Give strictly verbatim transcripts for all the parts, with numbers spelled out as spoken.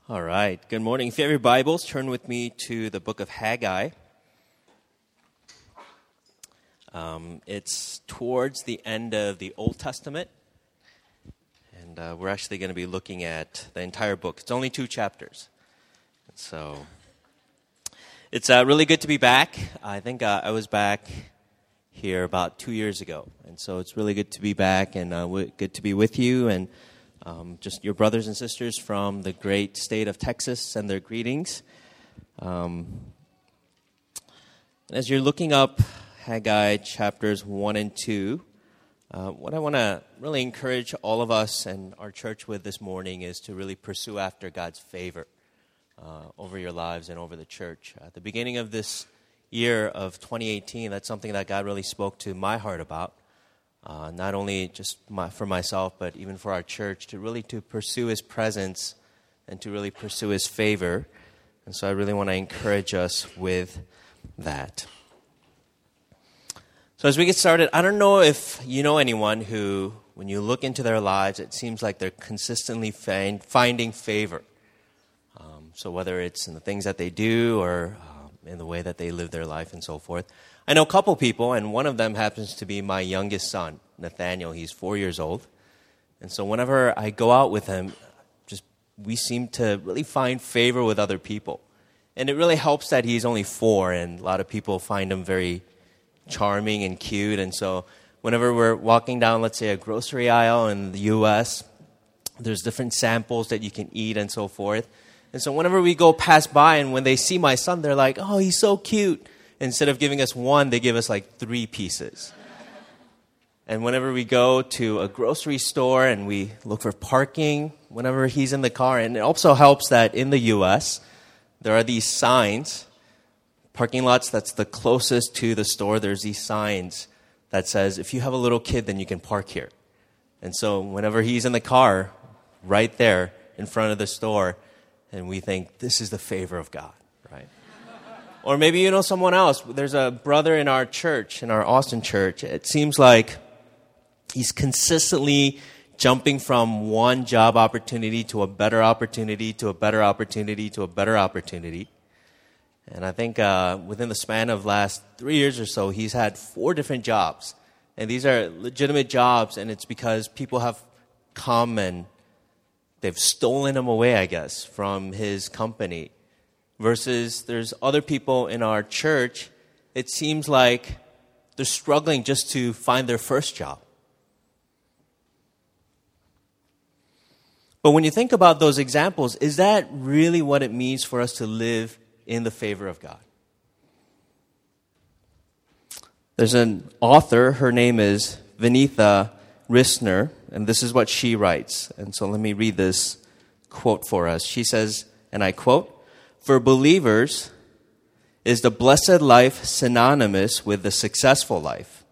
All right. Good morning. If you have your Bibles, turn with me to the book of Haggai. Um, it's towards the end of the Old Testament, and uh, we're actually going to be looking at the entire book. It's only two chapters. So it's uh, really good to be back. I think uh, I was back here about two years ago, and so it's really good to be back and uh, w- good to be with you and Um, just your brothers and sisters from the great state of Texas send their greetings. Um, and as you're looking up Haggai chapters one and two, uh, what I want to really encourage all of us and our church with this morning is to really pursue after God's favor uh, over your lives and over the church. At the beginning of this year of twenty eighteen, that's something that God really spoke to my heart about. Uh, not only just my, for myself, but even for our church, to really to pursue His presence and to really pursue His favor. And so I really want to encourage us with that. So as we get started, I don't know if you know anyone who, when you look into their lives, it seems like they're consistently find, finding favor. Um, so whether it's in the things that they do or um, in the way that they live their life and so forth. I know a couple people, and one of them happens to be my youngest son, Nathaniel. He's four years old. And so whenever I go out with him, just we seem to really find favor with other people. And it really helps that he's only four, and a lot of people find him very charming and cute. And so whenever we're walking down, let's say, a grocery aisle in the U S, there's different samples that you can eat and so forth. And so whenever we go past by, and when they see my son, they're like, "Oh, he's so cute." Instead of giving us one, they give us like three pieces. And whenever we go to a grocery store and we look for parking, whenever he's in the car, and it also helps that in the U S, there are these signs, parking lots that's the closest to the store, there's these signs that says, if you have a little kid, then you can park here. And so whenever he's in the car, right there in front of the store, and we think, this is the favor of God, right? Or maybe you know someone else. There's a brother in our church, in our Austin church. It seems like he's consistently jumping from one job opportunity to a better opportunity, to a better opportunity, to a better opportunity. And I think uh, within the span of last three years or so, he's had four different jobs. And these are legitimate jobs, and it's because people have come and they've stolen him away, I guess, from his company. Versus there's other people in our church, it seems like they're struggling just to find their first job. But when you think about those examples, is that really what it means for us to live in the favor of God? There's an author, her name is Vinitha Risner, and this is what she writes. And so let me read this quote for us. She says, and I quote, "For believers, is the blessed life synonymous with the successful life?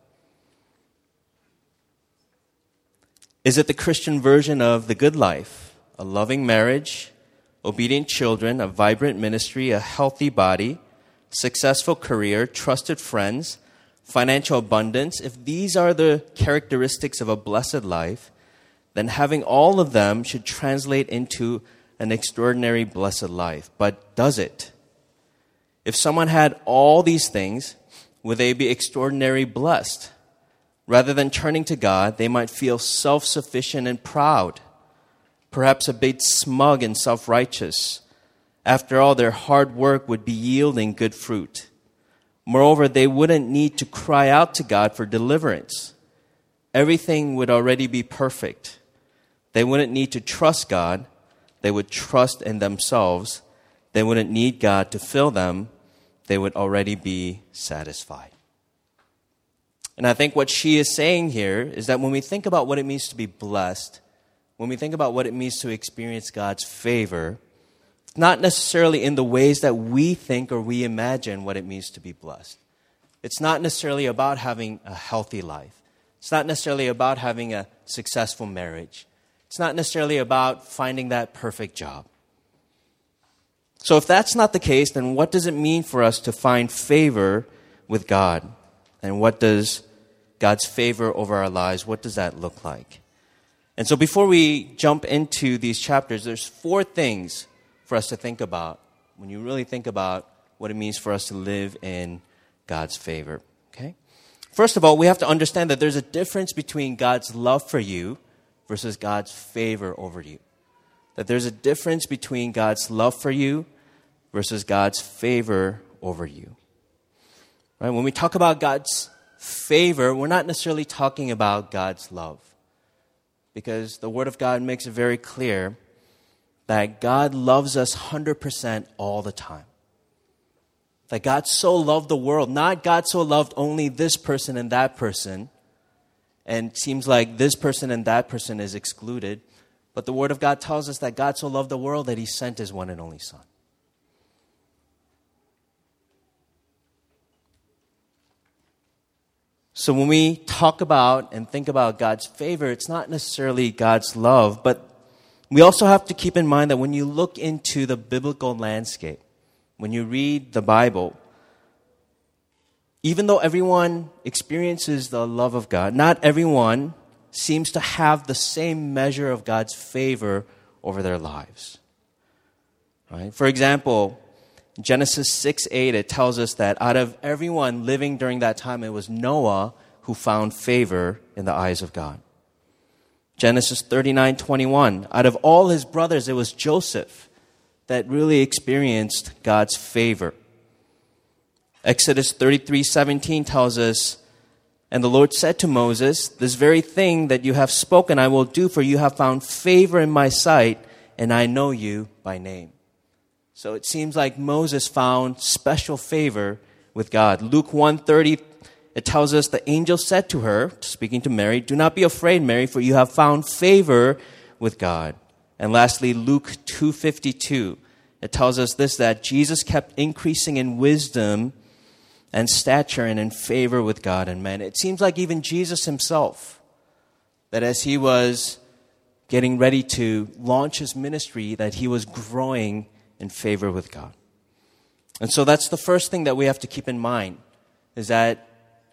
Is it the Christian version of the good life? A loving marriage, obedient children, a vibrant ministry, a healthy body, successful career, trusted friends, financial abundance? If these are the characteristics of a blessed life, then having all of them should translate into an extraordinary blessed life. But does it? If someone had all these things, would they be extraordinarily blessed? Rather than turning to God, they might feel self-sufficient and proud, perhaps a bit smug and self-righteous. After all, their hard work would be yielding good fruit. Moreover, they wouldn't need to cry out to God for deliverance. Everything would already be perfect. They wouldn't need to trust God. They would trust in themselves. They wouldn't need God to fill them. They would already be satisfied." And I think what she is saying here is that when we think about what it means to be blessed, when we think about what it means to experience God's favor, it's not necessarily in the ways that we think or we imagine what it means to be blessed. It's not necessarily about having a healthy life. It's not necessarily about having a successful marriage. It's not necessarily about finding that perfect job. So if that's not the case, then what does it mean for us to find favor with God? And what does God's favor over our lives, what does that look like? And so before we jump into these chapters, there's four things for us to think about when you really think about what it means for us to live in God's favor. Okay? First of all, we have to understand that there's a difference between God's love for you versus God's favor over you. That there's a difference between God's love for you versus God's favor over you. Right? When we talk about God's favor, we're not necessarily talking about God's love. Because the Word of God makes it very clear that God loves us one hundred percent all the time. That God so loved the world, not God so loved only this person and that person, and it seems like this person and that person is excluded. But the Word of God tells us that God so loved the world that He sent His one and only Son. So when we talk about and think about God's favor, it's not necessarily God's love, but we also have to keep in mind that when you look into the biblical landscape, when you read the Bible, even though everyone experiences the love of God, not everyone seems to have the same measure of God's favor over their lives. Right? For example, Genesis six eight, it tells us that out of everyone living during that time, it was Noah who found favor in the eyes of God. Genesis thirty-nine twenty-one, out of all his brothers, it was Joseph that really experienced God's favor. Exodus thirty-three seventeen tells us, and the Lord said to Moses, this very thing that you have spoken I will do, for you have found favor in my sight, and I know you by name. So it seems like Moses found special favor with God. Luke one thirty, it tells us the angel said to her, speaking to Mary, do not be afraid, Mary, for you have found favor with God. And lastly, Luke two fifty-two, it tells us this, that Jesus kept increasing in wisdom and stature and in favor with God and men. It seems like even Jesus himself, that as he was getting ready to launch his ministry, that he was growing in favor with God. And so that's the first thing that we have to keep in mind, is that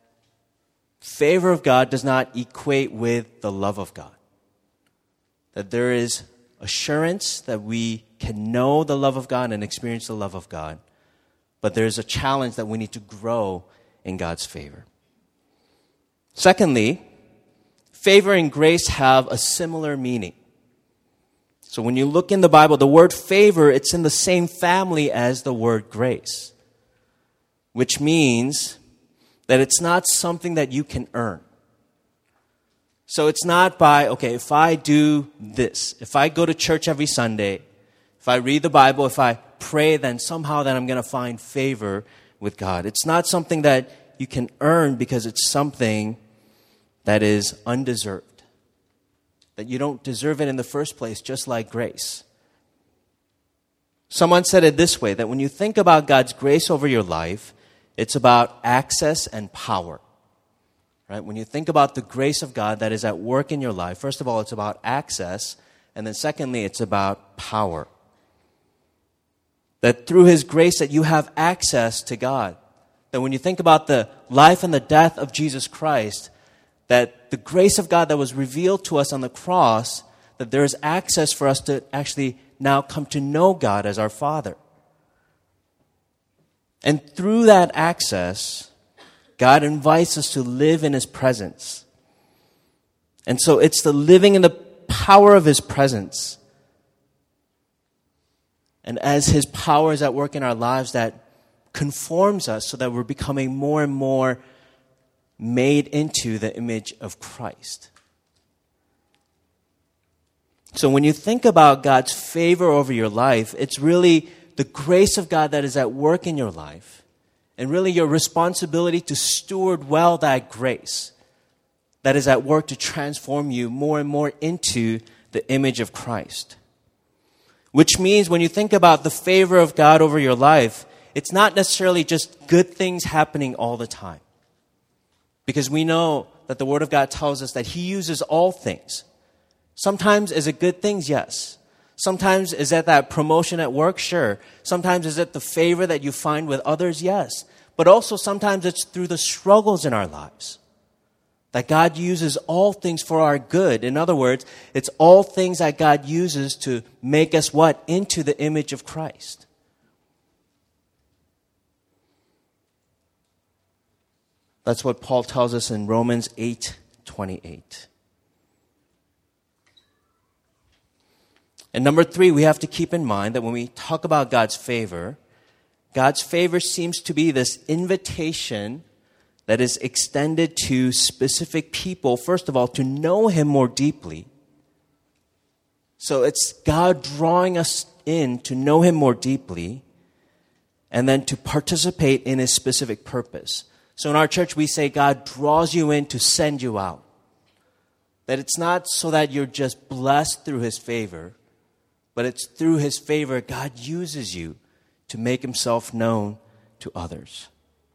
favor of God does not equate with the love of God. That there is assurance that we can know the love of God and experience the love of God, but there's a challenge that we need to grow in God's favor. Secondly, favor and grace have a similar meaning. So when you look in the Bible, the word favor, it's in the same family as the word grace, which means that it's not something that you can earn. So it's not by, okay, if I do this, if I go to church every Sunday, if I read the Bible, if I pray, then somehow then I'm going to find favor with God. It's not something that you can earn because it's something that is undeserved. That you don't deserve it in the first place, just like grace. Someone said it this way, that when you think about God's grace over your life, it's about access and power. Right? When you think about the grace of God that is at work in your life, first of all, it's about access, and then secondly, it's about power. That through His grace that you have access to God. That when you think about the life and the death of Jesus Christ, that the grace of God that was revealed to us on the cross, that there is access for us to actually now come to know God as our Father. And through that access, God invites us to live in His presence. And so it's the living in the power of His presence. And as His power is at work in our lives, that conforms us so that we're becoming more and more made into the image of Christ. So when you think about God's favor over your life, it's really the grace of God that is at work in your life, and really your responsibility to steward well that grace that is at work to transform you more and more into the image of Christ. Which means when you think about the favor of God over your life, it's not necessarily just good things happening all the time. Because we know that the Word of God tells us that He uses all things. Sometimes is it good things? Yes. Sometimes is it that promotion at work? Sure. Sometimes is it the favor that you find with others? Yes. But also sometimes it's through the struggles in our lives That God uses all things for our good. In other words, it's all things that God uses to make us what? Into the image of Christ. That's what Paul tells us in Romans eight twenty-eight. And number three, we have to keep in mind that when we talk about God's favor, God's favor seems to be this invitation that is extended to specific people, first of all, to know Him more deeply. So it's God drawing us in to know Him more deeply, and then to participate in His specific purpose. So in our church, we say God draws you in to send you out. That it's not so that you're just blessed through His favor, but it's through His favor God uses you to make Himself known to others.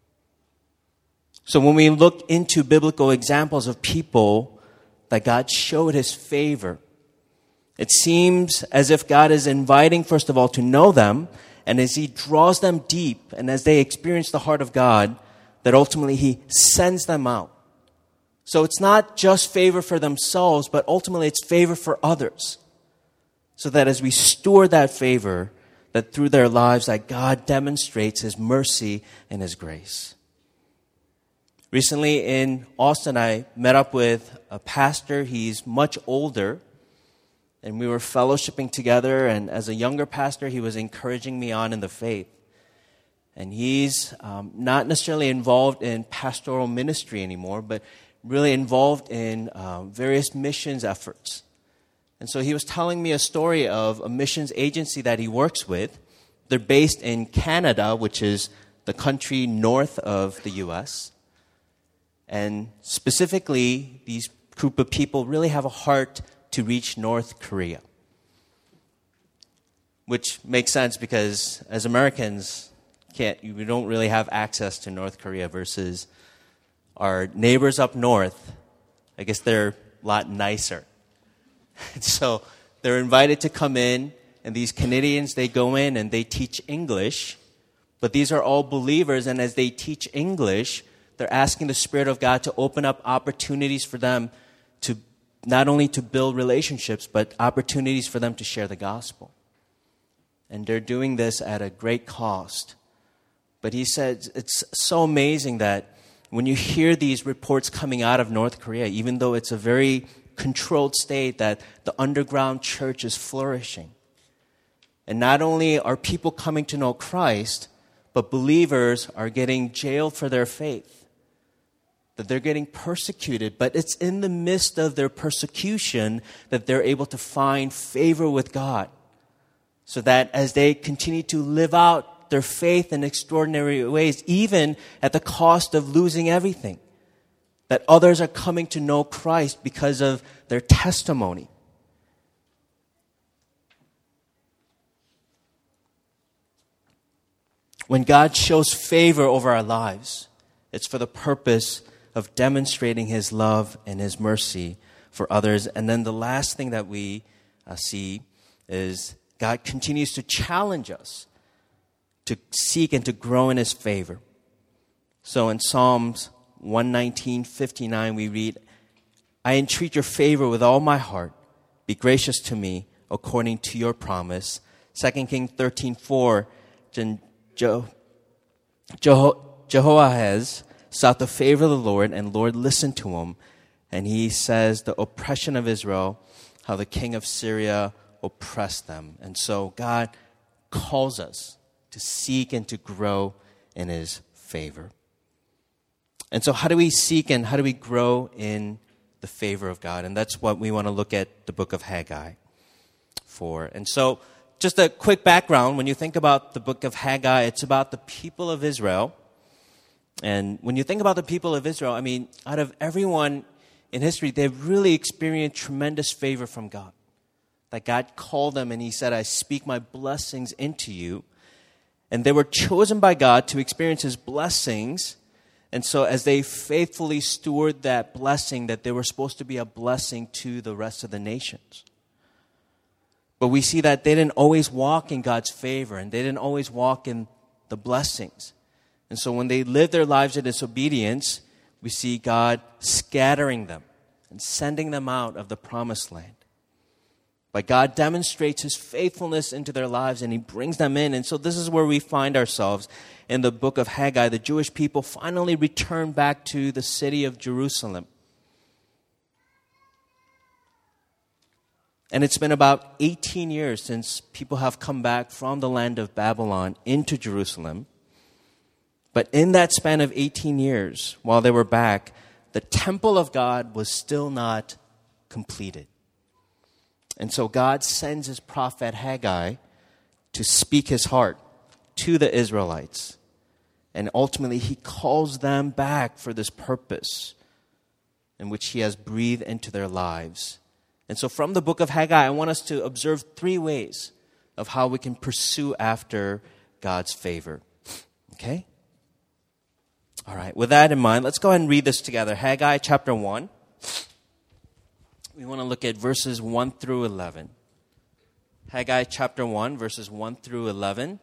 So when we look into biblical examples of people that God showed His favor, it seems as if God is inviting, first of all, to know them, and as He draws them deep, and as they experience the heart of God, that ultimately He sends them out. So it's not just favor for themselves, but ultimately it's favor for others. So that as we steward that favor, that through their lives, that God demonstrates His mercy and His grace. Recently in Austin, I met up with a pastor. He's much older, and we were fellowshipping together, and as a younger pastor, he was encouraging me on in the faith. And he's um, not necessarily involved in pastoral ministry anymore, but really involved in uh, various missions efforts. And so he was telling me a story of a missions agency that he works with. They're based in Canada, which is the country north of the U S And specifically, these group of people really have a heart to reach North Korea. Which makes sense because as Americans, can't we don't really have access to North Korea versus our neighbors up north. I guess they're a lot nicer. So they're invited to come in, and these Canadians, they go in and they teach English. But these are all believers, and as they teach English, they're asking the Spirit of God to open up opportunities for them to not only to build relationships, but opportunities for them to share the gospel. And they're doing this at a great cost. But he said it's so amazing that when you hear these reports coming out of North Korea, even though it's a very controlled state, that the underground church is flourishing. And not only are people coming to know Christ, but believers are getting jailed for their faith. That they're getting persecuted, but it's in the midst of their persecution that they're able to find favor with God. So that as they continue to live out their faith in extraordinary ways, even at the cost of losing everything, that others are coming to know Christ because of their testimony. When God shows favor over our lives, it's for the purpose of demonstrating His love and His mercy for others. And then the last thing that we uh, see is God continues to challenge us to seek and to grow in His favor. So in Psalms one nineteen, fifty-nine, we read, I entreat your favor with all my heart. Be gracious to me according to your promise. Second Kings thirteen, four, Je- Je- Jehoahaz sought the favor of the Lord, and the Lord listened to him. And he says, the oppression of Israel, how the king of Syria oppressed them. And so God calls us to seek and to grow in His favor. And so how do we seek and how do we grow in the favor of God? And that's what we want to look at the book of Haggai for. And so just a quick background. When you think about the book of Haggai, it's about the people of Israel. And when you think about the people of Israel, I mean, out of everyone in history, they've really experienced tremendous favor from God. That God called them and He said, I speak my blessings into you. And they were chosen by God to experience His blessings. And so as they faithfully steward that blessing, that they were supposed to be a blessing to the rest of the nations. But we see that they didn't always walk in God's favor, and they didn't always walk in the blessings. And so when they lived their lives in disobedience, we see God scattering them and sending them out of the promised land. But God demonstrates his faithfulness into their lives and he brings them in. And so this is where we find ourselves in the book of Haggai. The Jewish people finally return back to the city of Jerusalem. And it's been about eighteen years since people have come back from the land of Babylon into Jerusalem. But in that span of eighteen years, while they were back, the temple of God was still not completed. And so God sends his prophet Haggai to speak his heart to the Israelites. And ultimately, he calls them back for this purpose in which he has breathed into their lives. And so from the book of Haggai, I want us to observe three ways of how we can pursue after God's favor. Okay? All right, with that in mind, let's go ahead and read this together. Haggai chapter one. We want to look at verses one through eleven. Haggai chapter one, verses one through eleven.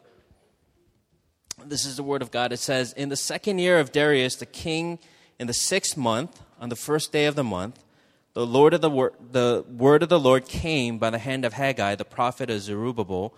This is the word of God. It says, "In the second year of Darius the king, in the sixth month, on the first day of the month, the Lord of the wor- the word of the Lord came by the hand of Haggai, the prophet of Zerubbabel,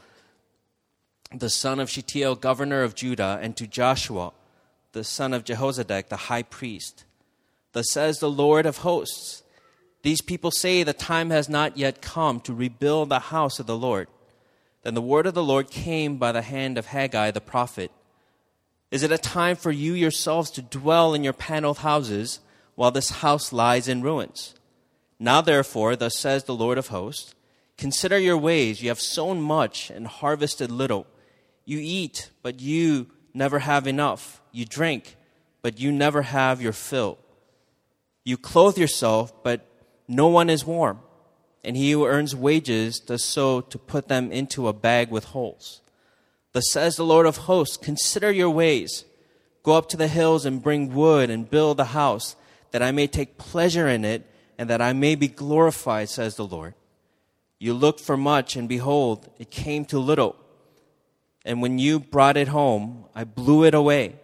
the son of Shealtiel, governor of Judah, and to Joshua, the son of Jehozadak, the high priest. Thus says the Lord of hosts, these people say the time has not yet come to rebuild the house of the Lord. Then the word of the Lord came by the hand of Haggai the prophet. Is it a time for you yourselves to dwell in your paneled houses while this house lies in ruins? Now therefore, thus says the Lord of hosts, consider your ways. You have sown much and harvested little. You eat, but you never have enough. You drink, but you never have your fill. You clothe yourself, but no one is warm, and he who earns wages does so to put them into a bag with holes. Thus says the Lord of hosts, consider your ways. Go up to the hills and bring wood and build a house, that I may take pleasure in it, and that I may be glorified, says the Lord. You looked for much, and behold, it came to little. And when you brought it home, I blew it away.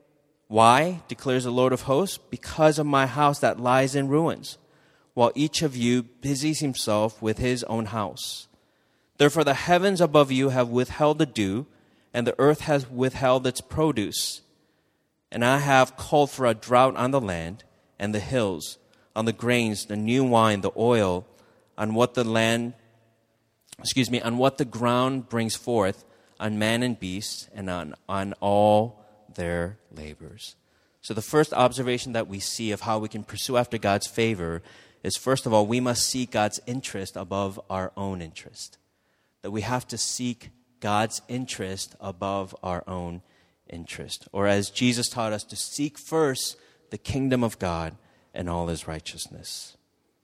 Why, declares the Lord of hosts? Because of my house that lies in ruins, while each of you busies himself with his own house. Therefore the heavens above you have withheld the dew, and the earth has withheld its produce. And I have called for a drought on the land and the hills, on the grains, the new wine, the oil, on what the land, excuse me, on what the ground brings forth, on man and beast, and on, on all their labors." So the first observation that we see of how we can pursue after God's favor is, first of all, we must seek God's interest above our own interest. That we have to seek God's interest above our own interest. Or as Jesus taught us, to seek first the kingdom of God and all his righteousness.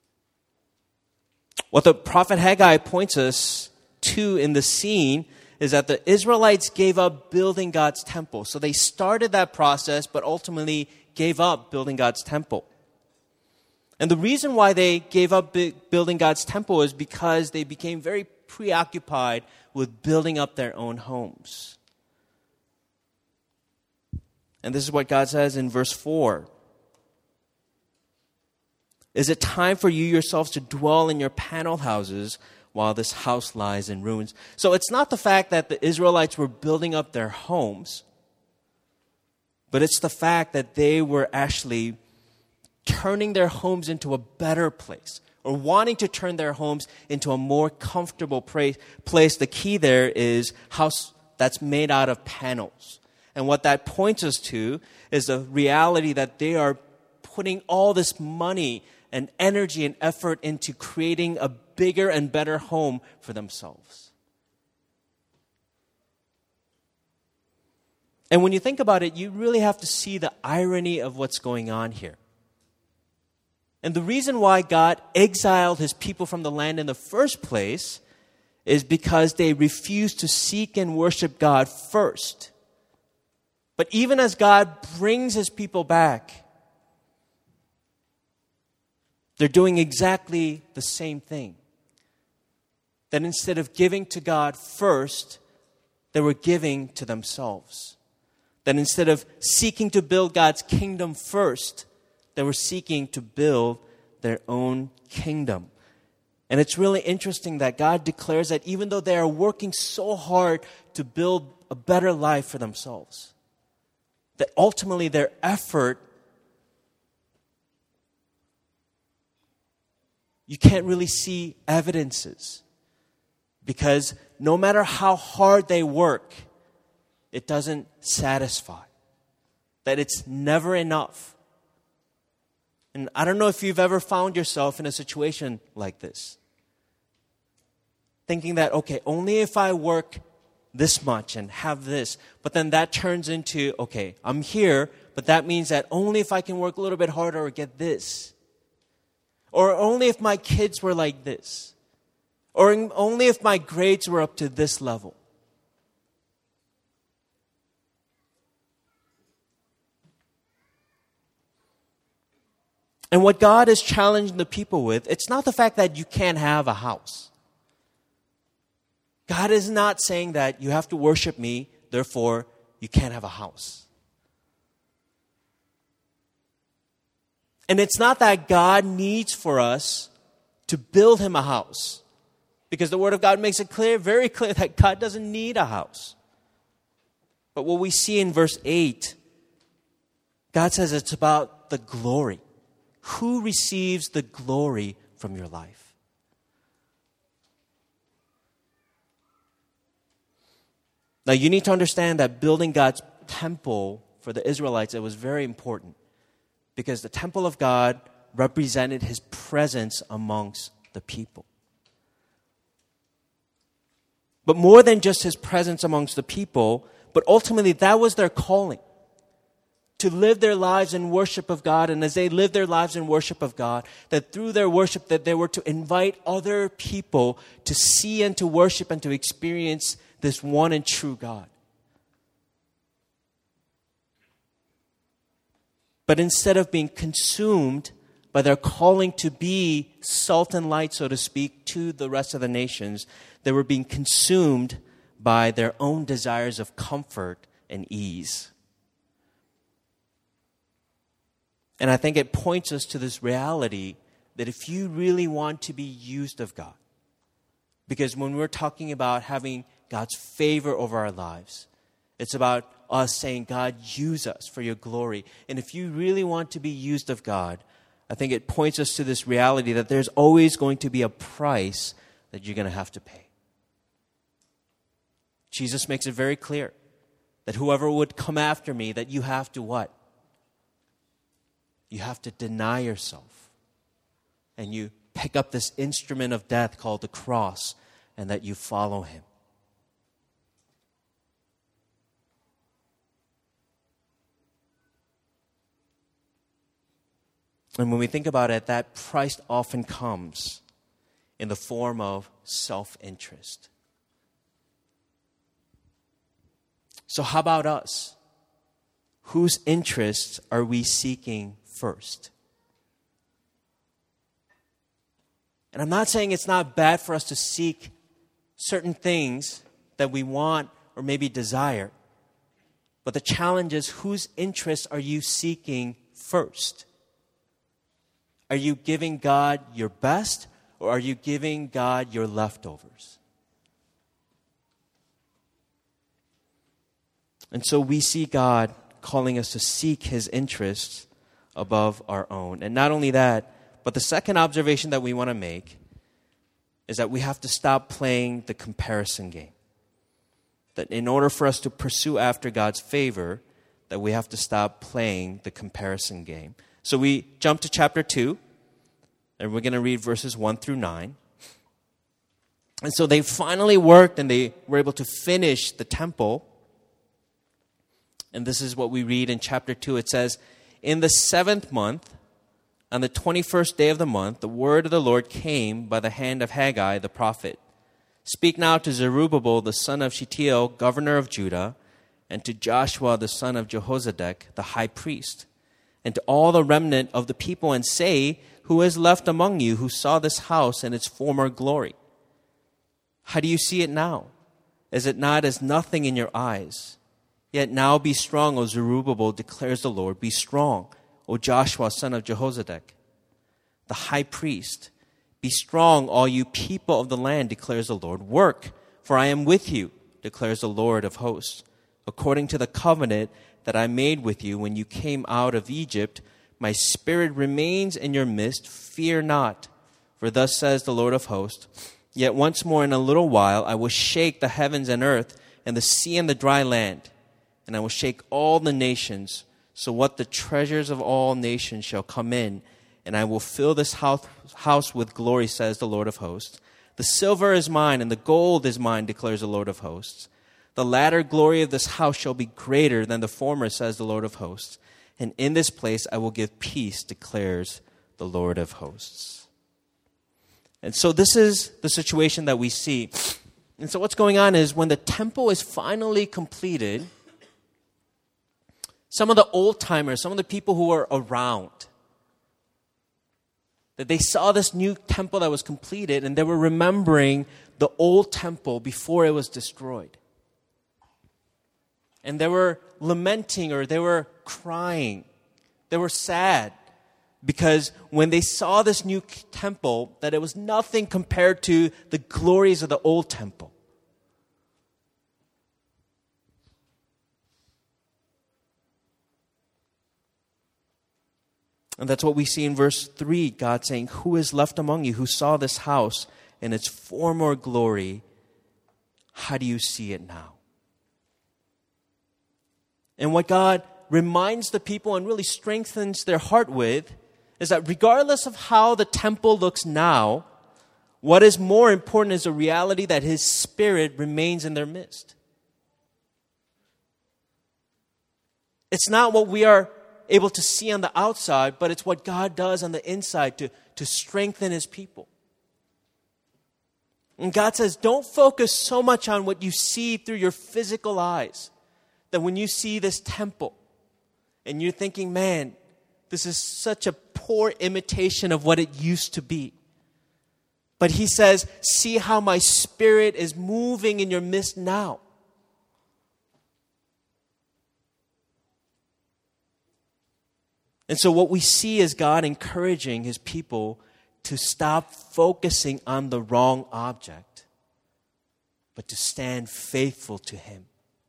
What the prophet Haggai points us to in the scene is that the Israelites gave up building God's temple. So they started that process, but ultimately gave up building God's temple. And the reason why they gave up building God's temple is because they became very preoccupied with building up their own homes. And this is what God says in verse four. Is it time for you yourselves to dwell in your paneled houses while this house lies in ruins? So it's not the fact that the Israelites were building up their homes, but it's the fact that they were actually turning their homes into a better place, or wanting to turn their homes into a more comfortable place. The key there is house that's made out of panels. And what that points us to is the reality that they are putting all this money and energy and effort into creating a bigger and better home for themselves. And when you think about it, you really have to see the irony of what's going on here. And the reason why God exiled his people from the land in the first place is because they refused to seek and worship God first. But even as God brings his people back, they're doing exactly the same thing. That instead of giving to God first, they were giving to themselves. That instead of seeking to build God's kingdom first, They were seeking to build their own kingdom. And it's really interesting that God declares that even though they are working so hard to build a better life for themselves, that ultimately their effort, you can't really see evidences. Because no matter how hard they work, it doesn't satisfy. That it's never enough. And I don't know if you've ever found yourself in a situation like this. Thinking that, okay, only if I work this much and have this. But then that turns into, okay, I'm here, but that means that only if I can work a little bit harder or get this. Or only if my kids were like this. Or only if my grades were up to this level. And what God is challenging the people with, it's not the fact that you can't have a house. God is not saying that you have to worship me, therefore you can't have a house. And it's not that God needs for us to build him a house. Because the Word of God makes it clear, very clear, that God doesn't need a house. But what we see in verse eight, God says it's about the glory. Who receives the glory from your life? Now you need to understand that building God's temple for the Israelites, it was very important. Because the temple of God represented his presence amongst the people. But more than just his presence amongst the people, but ultimately that was their calling. To live their lives in worship of God, and as they lived their lives in worship of God, that through their worship that they were to invite other people to see and to worship and to experience this one and true God. But instead of being consumed by their calling to be salt and light, so to speak, to the rest of the nations, they were being consumed by their own desires of comfort and ease. And I think it points us to this reality that if you really want to be used of God, because when we're talking about having God's favor over our lives, it's about us saying, God, use us for your glory. And if you really want to be used of God, I think it points us to this reality that there's always going to be a price that you're going to have to pay. Jesus makes it very clear that whoever would come after me, that you have to what? You have to deny yourself. And you pick up this instrument of death called the cross, and that you follow him. And when we think about it, that price often comes in the form of self-interest. So how about us? Whose interests are we seeking first? And I'm not saying it's not bad for us to seek certain things that we want or maybe desire. But the challenge is, whose interests are you seeking first? Are you giving God your best, or are you giving God your leftovers? And so we see God calling us to seek his interests above our own. And not only that, but the second observation that we want to make is that we have to stop playing the comparison game. That in order for us to pursue after God's favor, that we have to stop playing the comparison game. So we jump to chapter two, and we're going to read verses one through nine. And so they finally worked, and they were able to finish the temple. And this is what we read in chapter two. It says, in the seventh month, on the twenty-first day of the month, the word of the Lord came by the hand of Haggai the prophet. Speak now to Zerubbabel, the son of Shealtiel, governor of Judah, and to Joshua, the son of Jehozadak, the high priest, and to all the remnant of the people, and say, who is left among you who saw this house in its former glory? How do you see it now? Is it not as nothing in your eyes? Yet now be strong, O Zerubbabel, declares the Lord. Be strong, O Joshua, son of Jehozadak, the high priest. Be strong, all you people of the land, declares the Lord. Work, for I am with you, declares the Lord of hosts. According to the covenant that I made with you when you came out of Egypt, my spirit remains in your midst. Fear not, for thus says the Lord of hosts. Yet once more in a little while I will shake the heavens and earth and the sea and the dry land, and I will shake all the nations. So what the treasures of all nations shall come in, and I will fill this house, house with glory, says the Lord of hosts. The silver is mine, and the gold is mine, declares the Lord of hosts. The latter glory of this house shall be greater than the former, says the Lord of hosts. And in this place I will give peace, declares the Lord of hosts. And so this is the situation that we see. And so what's going on is when the temple is finally completed, some of the old-timers, some of the people who were around, that they saw this new temple that was completed and they were remembering the old temple before it was destroyed. And they were lamenting or they were crying. They were sad because when they saw this new temple, that it was nothing compared to the glories of the old temple. And that's what we see in verse three, God saying, who is left among you who saw this house in its former glory? How do you see it now? And what God reminds the people and really strengthens their heart with is that regardless of how the temple looks now, what is more important is the reality that His Spirit remains in their midst. It's not what we are able to see on the outside, but it's what God does on the inside to, to strengthen His people. And God says, don't focus so much on what you see through your physical eyes, that when you see this temple and you're thinking, man, this is such a poor imitation of what it used to be. But He says, see how my Spirit is moving in your midst now. And so what we see is God encouraging His people to stop focusing on the wrong object, but to stand faithful to Him.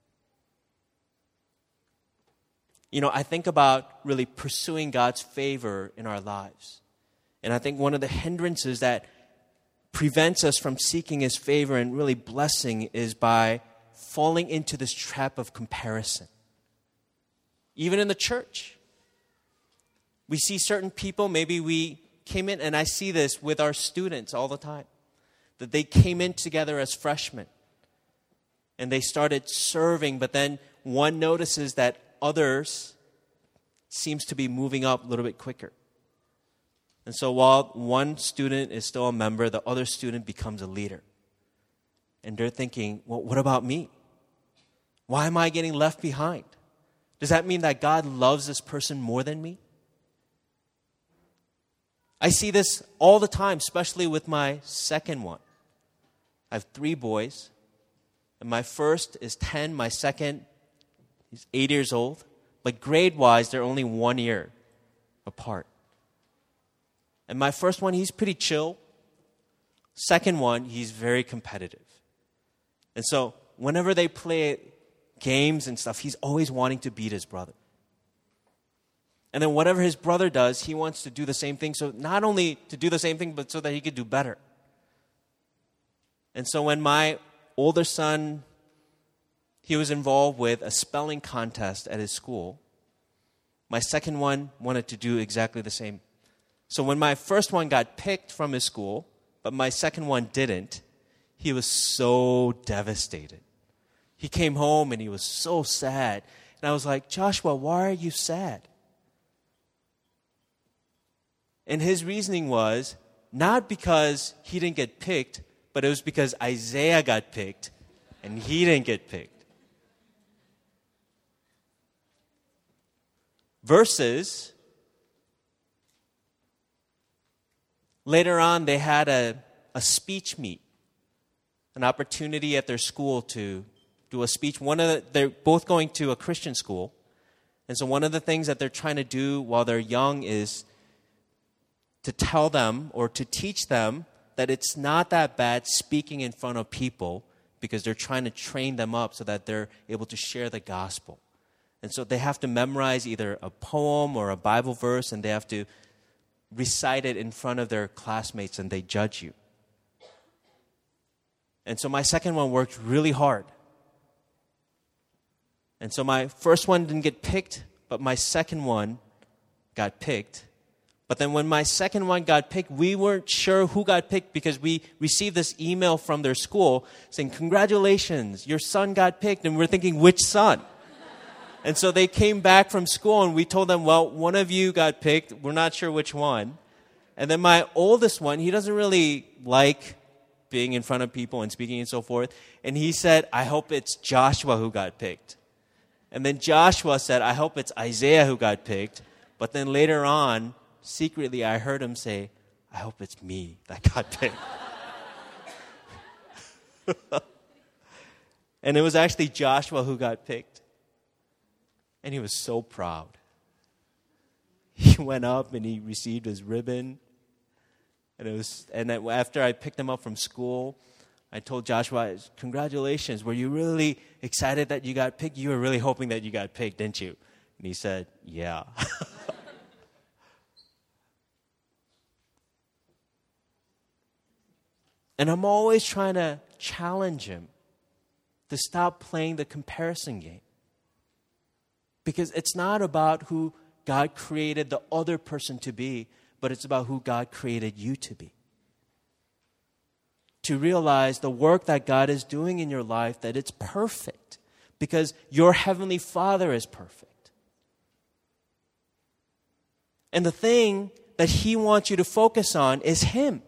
You know, I think about really pursuing God's favor in our lives. And I think one of the hindrances that prevents us from seeking His favor and really blessing is by falling into this trap of comparison. Even in the church. We see certain people, maybe we came in, and I see this with our students all the time, that they came in together as freshmen. And they started serving, but then one notices that others seems to be moving up a little bit quicker. And so while one student is still a member, the other student becomes a leader. And they're thinking, well, what about me? Why am I getting left behind? Does that mean that God loves this person more than me? I see this all the time, especially with my second one. I have three boys. And my first is ten. My second, he's eight years old. But grade-wise, they're only one year apart. And my first one, he's pretty chill. Second one, he's very competitive. And so whenever they play games and stuff, he's always wanting to beat his brother. And then whatever his brother does, he wants to do the same thing. So not only to do the same thing, but so that he could do better. And so when my older son, he was involved with a spelling contest at his school, my second one wanted to do exactly the same. So when my first one got picked from his school, but my second one didn't, he was so devastated. He came home and he was so sad. And I was like, Joshua, why are you sad? And his reasoning was not because he didn't get picked, but it was because Isaiah got picked and he didn't get picked. Versus, later on they had a, a speech meet, an opportunity at their school to do a speech. One of the, they're both going to a Christian school. And so one of the things that they're trying to do while they're young is to tell them or to teach them that it's not that bad speaking in front of people, because they're trying to train them up so that they're able to share the gospel. And so they have to memorize either a poem or a Bible verse, and they have to recite it in front of their classmates, and they judge you. And so my second one worked really hard. And so my first one didn't get picked, but my second one got picked. But then when my second one got picked, we weren't sure who got picked because we received this email from their school saying, "Congratulations, your son got picked." And we're thinking, which son? And so they came back from school and we told them, well, one of you got picked. We're not sure which one. And then my oldest one, he doesn't really like being in front of people and speaking and so forth. And he said, "I hope it's Joshua who got picked." And then Joshua said, "I hope it's Isaiah who got picked." But then later on, secretly, I heard him say, "I hope it's me that got picked." And it was actually Joshua who got picked. And he was so proud. He went up and he received his ribbon. And it was, and after I picked him up from school, I told Joshua, "Congratulations. Were you really excited that you got picked? You were really hoping that you got picked, didn't you?" And he said, "Yeah." And I'm always trying to challenge him to stop playing the comparison game. Because it's not about who God created the other person to be, but it's about who God created you to be. To realize the work that God is doing in your life, that it's perfect. Because your Heavenly Father is perfect. And the thing that He wants you to focus on is Him.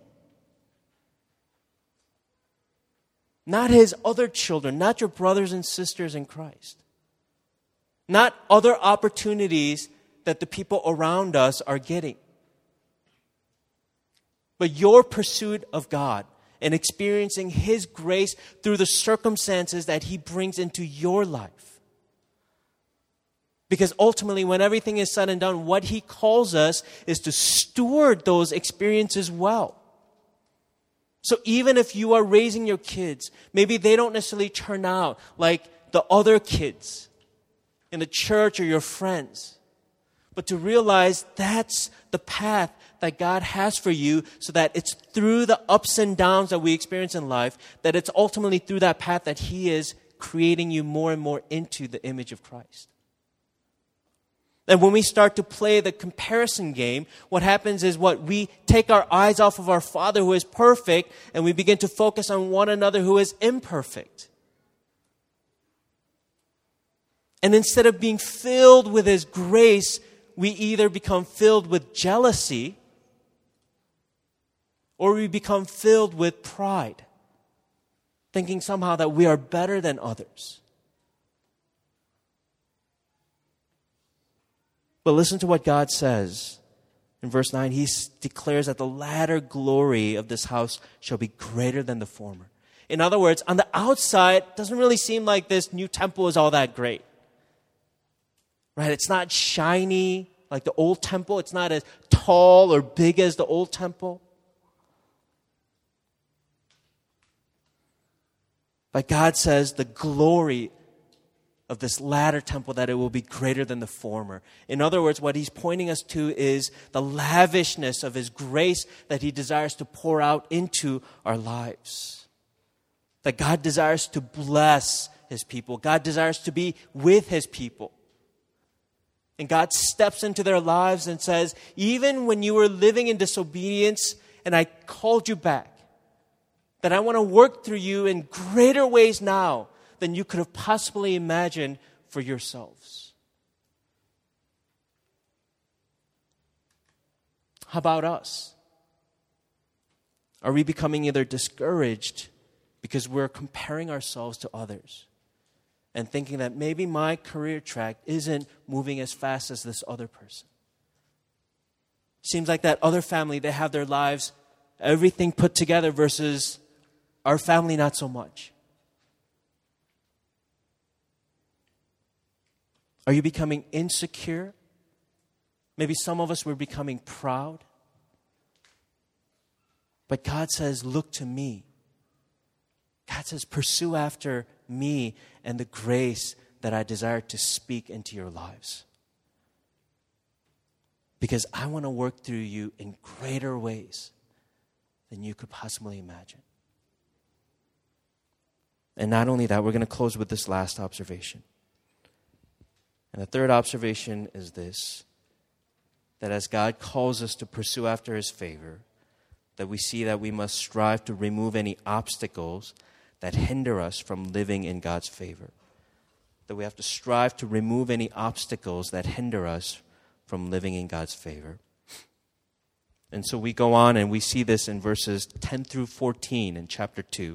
Not His other children, not your brothers and sisters in Christ. Not other opportunities that the people around us are getting. But your pursuit of God and experiencing His grace through the circumstances that He brings into your life. Because ultimately, when everything is said and done, what He calls us is to steward those experiences well. So even if you are raising your kids, maybe they don't necessarily turn out like the other kids in the church or your friends. But to realize that's the path that God has for you, so that it's through the ups and downs that we experience in life, that it's ultimately through that path that He is creating you more and more into the image of Christ. And when we start to play the comparison game, what happens is what we take our eyes off of our Father who is perfect, and we begin to focus on one another who is imperfect. And instead of being filled with His grace, we either become filled with jealousy or we become filled with pride, thinking somehow that we are better than others. But listen to what God says. In verse nine, He declares that the latter glory of this house shall be greater than the former. In other words, on the outside, it doesn't really seem like this new temple is all that great. Right? It's not shiny like the old temple. It's not as tall or big as the old temple. But God says the glory of this latter temple, that it will be greater than the former. In other words, what He's pointing us to is the lavishness of His grace that He desires to pour out into our lives. That God desires to bless His people. God desires to be with His people. And God steps into their lives and says, even when you were living in disobedience and I called you back, that I want to work through you in greater ways now than you could have possibly imagined for yourselves. How about us? Are we becoming either discouraged because we're comparing ourselves to others and thinking that maybe my career track isn't moving as fast as this other person? Seems like that other family, they have their lives, everything put together, versus our family not so much. Are you becoming insecure? Maybe some of us were becoming proud. But God says, look to me. God says, pursue after me and the grace that I desire to speak into your lives. Because I want to work through you in greater ways than you could possibly imagine. And not only that, we're going to close with this last observation. And the third observation is this, that as God calls us to pursue after His favor, that we see that we must strive to remove any obstacles that hinder us from living in God's favor. That we have to strive to remove any obstacles that hinder us from living in God's favor. And so we go on and we see this in verses ten through fourteen in chapter two.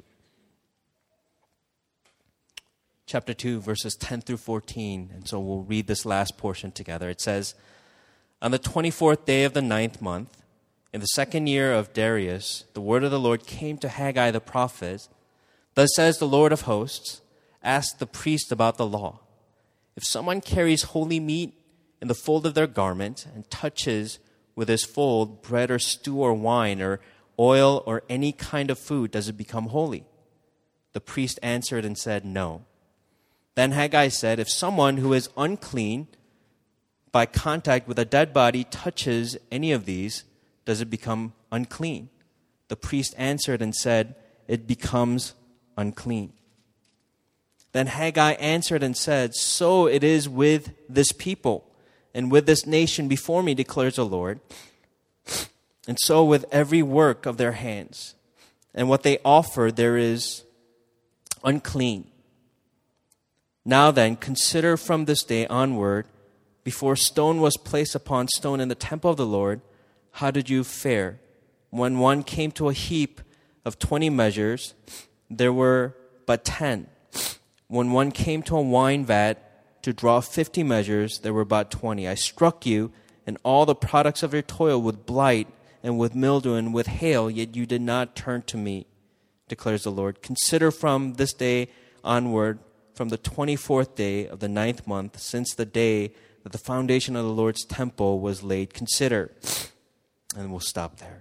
Chapter two, verses ten through fourteen. And so we'll read this last portion together. It says, on the twenty-fourth day of the ninth month, in the second year of Darius, the word of the Lord came to Haggai the prophet. Thus says the Lord of hosts, ask the priest about the law. If someone carries holy meat in the fold of their garment and touches with his fold bread or stew or wine or oil or any kind of food, does it become holy? The priest answered and said, no. Then Haggai said, if someone who is unclean by contact with a dead body touches any of these, does it become unclean? The priest answered and said, it becomes unclean. Then Haggai answered and said, so it is with this people and with this nation before me, declares the Lord, and so with every work of their hands. And what they offer there is unclean. Now then, consider from this day onward, before stone was placed upon stone in the temple of the Lord, how did you fare? When one came to a heap of twenty measures, there were but ten. When one came to a wine vat to draw fifty measures, there were but twenty. I struck you and all the products of your toil with blight and with mildew and with hail, yet you did not turn to me, declares the Lord. Consider from this day onward, from the twenty-fourth day of the ninth month, since the day that the foundation of the Lord's temple was laid. Consider. And we'll stop there.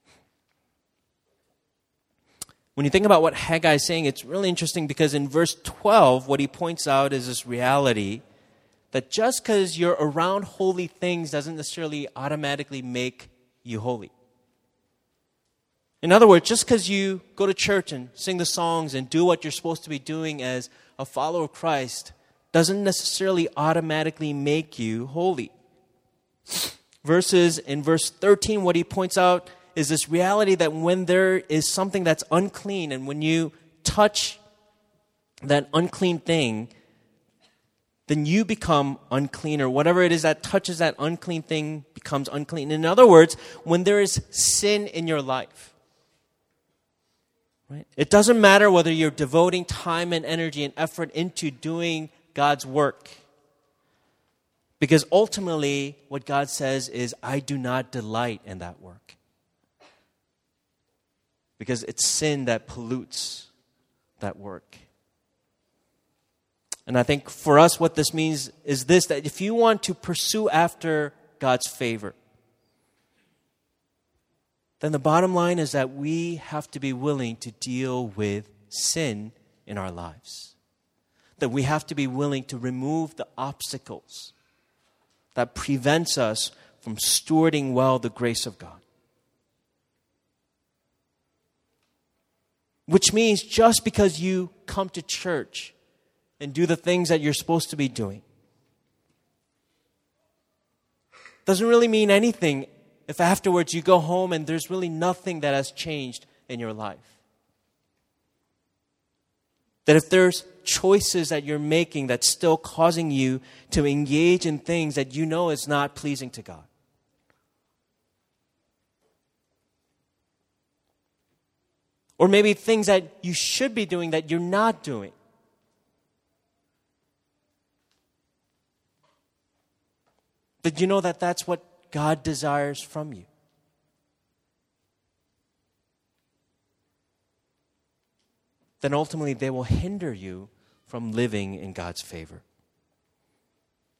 When you think about what Haggai is saying, it's really interesting because in verse twelve, what he points out is this reality that just because you're around holy things doesn't necessarily automatically make you holy. In other words, just because you go to church and sing the songs and do what you're supposed to be doing as a follower of Christ doesn't necessarily automatically make you holy. Verses in verse thirteen, what he points out is this reality that when there is something that's unclean and when you touch that unclean thing, then you become unclean, or whatever it is that touches that unclean thing becomes unclean. In other words, when there is sin in your life, right? It doesn't matter whether you're devoting time and energy and effort into doing God's work. Because ultimately, what God says is, I do not delight in that work. Because it's sin that pollutes that work. And I think for us, what this means is this, that if you want to pursue after God's favor, then the bottom line is that we have to be willing to deal with sin in our lives. That we have to be willing to remove the obstacles that prevents us from stewarding well the grace of God. Which means just because you come to church and do the things that you're supposed to be doing doesn't really mean anything if afterwards you go home and there's really nothing that has changed in your life. That if there's choices that you're making that's still causing you to engage in things that you know is not pleasing to God. Or maybe things that you should be doing that you're not doing. Did you know that that's what God desires from you? Then ultimately they will hinder you from living in God's favor.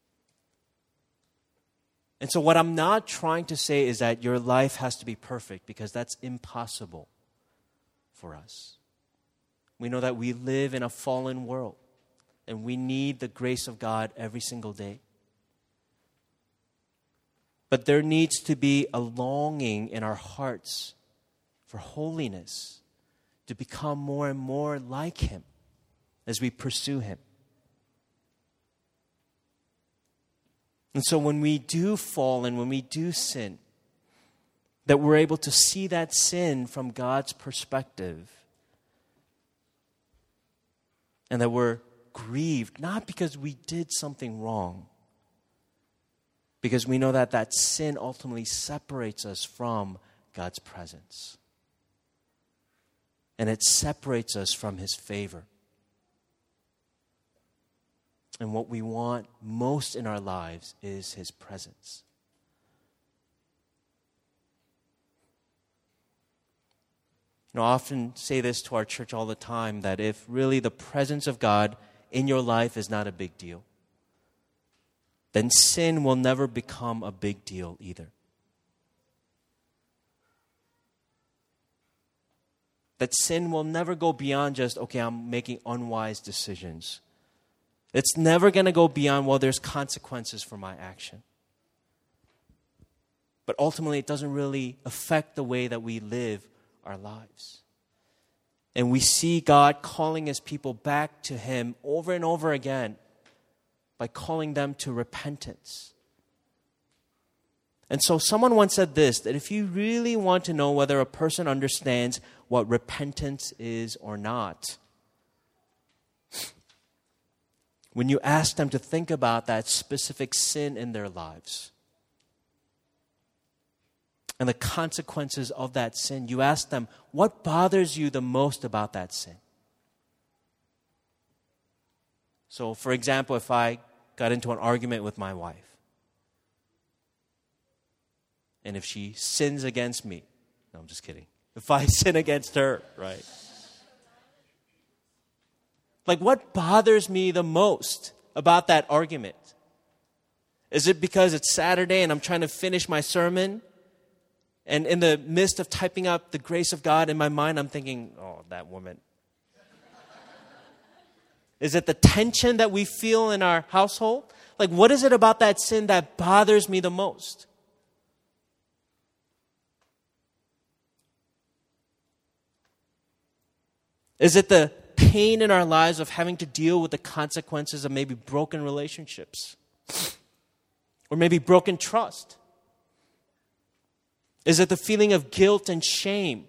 And so what I'm not trying to say is that your life has to be perfect, because that's impossible for us. We know that we live in a fallen world, and we need the grace of God every single day. But there needs to be a longing in our hearts for holiness, to become more and more like Him as we pursue Him. And so when we do fall and when we do sin, that we're able to see that sin from God's perspective, and that we're grieved, not because we did something wrong, because we know that that sin ultimately separates us from God's presence. And it separates us from His favor. And what we want most in our lives is His presence. You know, I often say this to our church all the time, that if really the presence of God in your life is not a big deal, then sin will never become a big deal either. That sin will never go beyond just, okay, I'm making unwise decisions. It's never going to go beyond, well, there's consequences for my action. But ultimately, it doesn't really affect the way that we live our lives. And we see God calling His people back to Him over and over again by calling them to repentance. And so someone once said this, that if you really want to know whether a person understands what repentance is or not, when you ask them to think about that specific sin in their lives and the consequences of that sin, you ask them, what bothers you the most about that sin? So, for example, if I got into an argument with my wife, and if she sins against me, no, I'm just kidding. If I sin against her, right? Like, what bothers me the most about that argument? Is it because it's Saturday and I'm trying to finish my sermon? And in the midst of typing up the grace of God in my mind, I'm thinking, oh, that woman. Is it the tension that we feel in our household? Like, what is it about that sin that bothers me the most? Is it the pain in our lives of having to deal with the consequences of maybe broken relationships? Or maybe broken trust? Is it the feeling of guilt and shame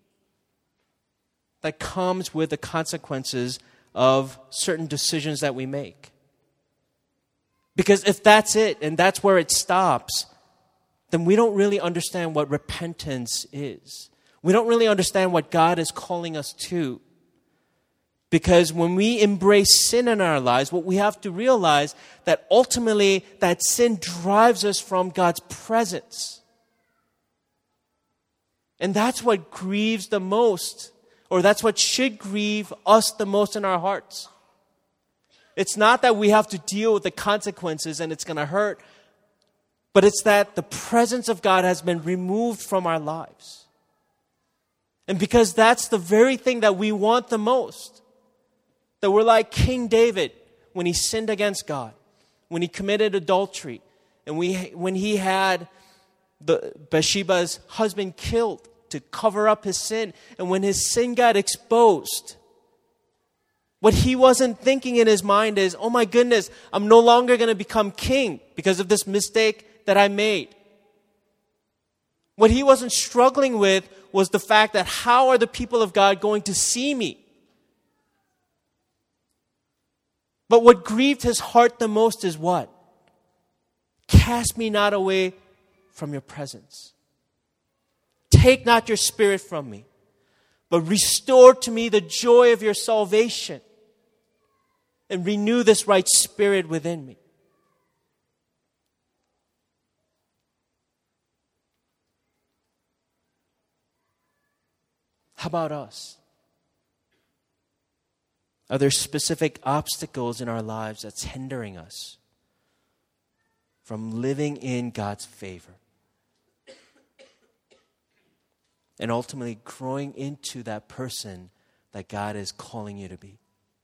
that comes with the consequences of certain decisions that we make? Because if that's it, and that's where it stops, then we don't really understand what repentance is. We don't really understand what God is calling us to. Because when we embrace sin in our lives, what we have to realize that ultimately that sin drives us from God's presence. And that's what grieves the most, or that's what should grieve us the most in our hearts. It's not that we have to deal with the consequences and it's going to hurt, but it's that the presence of God has been removed from our lives. And because that's the very thing that we want the most, that we're like King David when he sinned against God, when he committed adultery, and we, when he had the Bathsheba's husband killed to cover up his sin, and when his sin got exposed, what he wasn't thinking in his mind is, oh my goodness, I'm no longer going to become king because of this mistake that I made. What he wasn't struggling with was the fact that how are the people of God going to see me? But what grieved his heart the most is what? Cast me not away from your presence. Take not your spirit from me, but restore to me the joy of your salvation and renew this right spirit within me. How about us? Are there specific obstacles in our lives that's hindering us from living in God's favor. And ultimately growing into that person that God is calling you to be.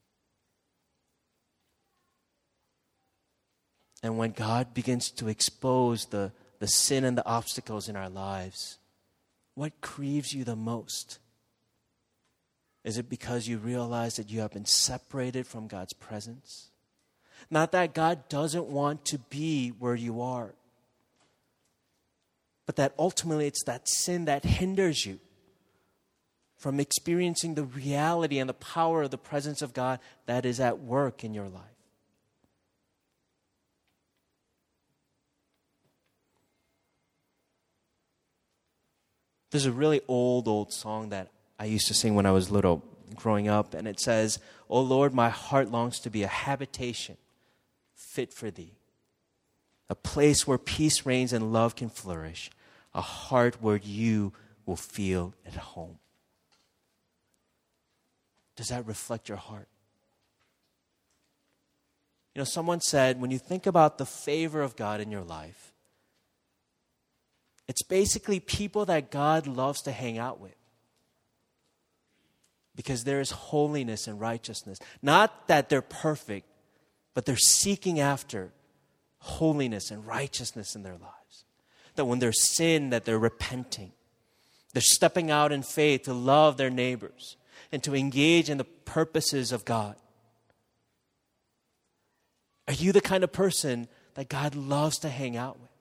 And when God begins to expose the, the sin and the obstacles in our lives, what grieves you the most? Is it because you realize that you have been separated from God's presence? Not that God doesn't want to be where you are, but that ultimately it's that sin that hinders you from experiencing the reality and the power of the presence of God that is at work in your life. There's a really old, old song that I used to sing when I was little, growing up, and it says, "O Lord, my heart longs to be a habitation fit for thee, a place where peace reigns and love can flourish, a heart where you will feel at home." Does that reflect your heart? You know, someone said, when you think about the favor of God in your life, it's basically people that God loves to hang out with. Because there is holiness and righteousness. Not that they're perfect, but they're seeking after holiness and righteousness in their lives. That when there's sin, that they're repenting. They're stepping out in faith to love their neighbors and to engage in the purposes of God. Are you the kind of person that God loves to hang out with?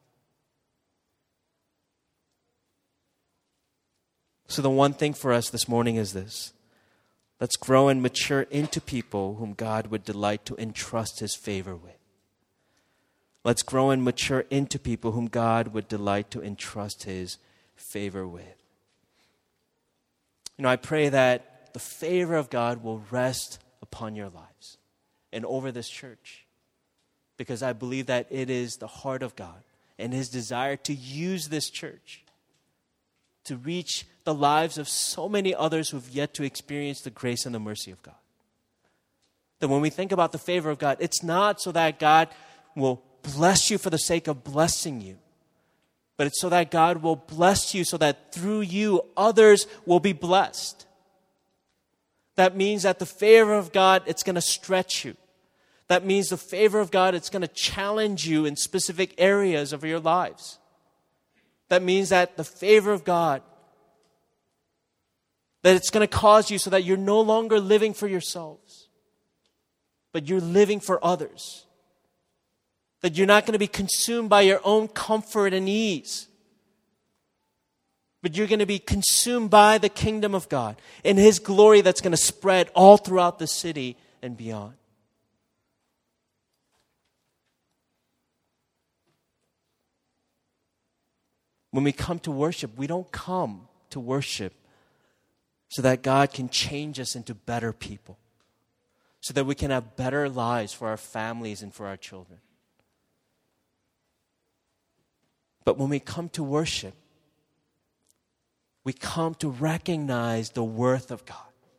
So the one thing for us this morning is this. Let's grow and mature into people whom God would delight to entrust His favor with. Let's grow and mature into people whom God would delight to entrust His favor with. You know, I pray that the favor of God will rest upon your lives and over this church, because I believe that it is the heart of God and His desire to use this church to reach the lives of so many others who have yet to experience the grace and the mercy of God. That when we think about the favor of God, it's not so that God will bless you for the sake of blessing you, but it's so that God will bless you so that through you others will be blessed. That means that the favor of God, it's going to stretch you. That means the favor of God, it's going to challenge you in specific areas of your lives. That means that the favor of God, that it's going to cause you so that you're no longer living for yourselves, but you're living for others. That you're not going to be consumed by your own comfort and ease, but you're going to be consumed by the kingdom of God and His glory that's going to spread all throughout the city and beyond. When we come to worship, we don't come to worship so that God can change us into better people, so that we can have better lives for our families and for our children. But when we come to worship, we come to recognize the worth of God.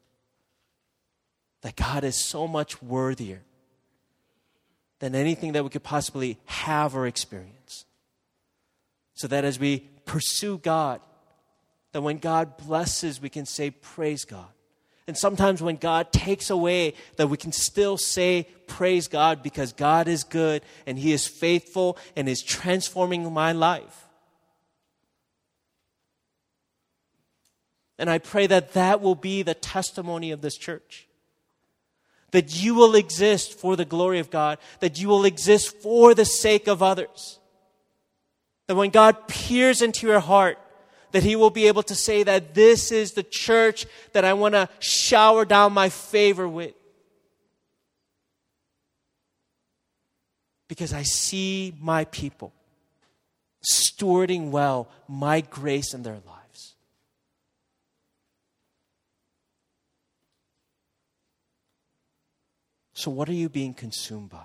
That God is so much worthier than anything that we could possibly have or experience. So that as we pursue God, that when God blesses, we can say, praise God. And sometimes when God takes away, that we can still say, praise God, because God is good and He is faithful and is transforming my life. And I pray that that will be the testimony of this church. That you will exist for the glory of God. That you will exist for the sake of others. That when God peers into your heart, that He will be able to say that this is the church that I want to shower down my favor with. Because I see my people stewarding well my grace in their lives. So what are you being consumed by?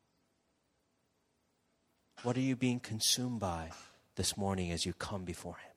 What are you being consumed by this morning as you come before Him?